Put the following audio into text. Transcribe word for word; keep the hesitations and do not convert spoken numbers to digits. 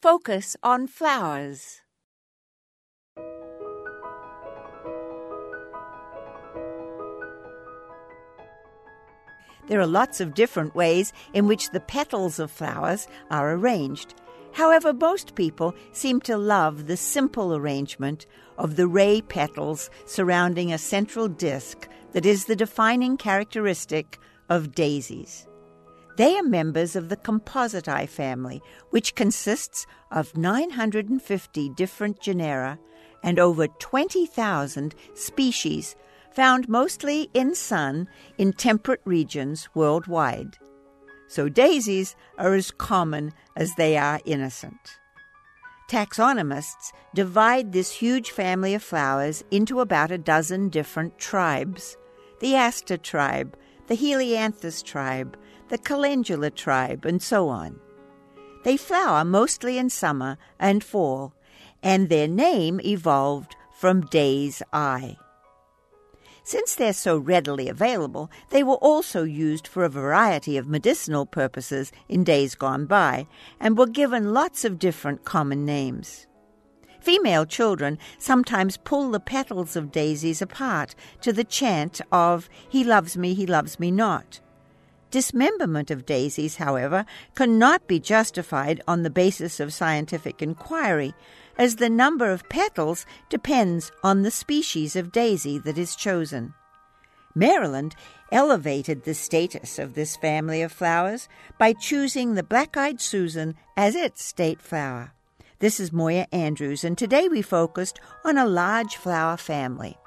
Focus on flowers. There are lots of different ways in which the petals of flowers are arranged. However, most people seem to love the simple arrangement of the ray petals surrounding a central disc that is the defining characteristic of daisies. They are members of the Compositae family, which consists of nine hundred fifty different genera and over twenty thousand species, found mostly in sun in temperate regions worldwide. So daisies are as common as they are innocent. Taxonomists divide this huge family of flowers into about a dozen different tribes: the Aster tribe, the Helianthus tribe, the Calendula tribe, and so on. They flower mostly in summer and fall, and their name evolved from day's eye. Since they're so readily available, they were also used for a variety of medicinal purposes in days gone by, and were given lots of different common names. Female children sometimes pull the petals of daisies apart to the chant of "He loves me, he loves me not." Dismemberment of daisies, however, cannot be justified on the basis of scientific inquiry, as the number of petals depends on the species of daisy that is chosen. Maryland elevated the status of this family of flowers by choosing the black-eyed Susan as its state flower. This is Moya Andrews, and today we focused on a large flower family.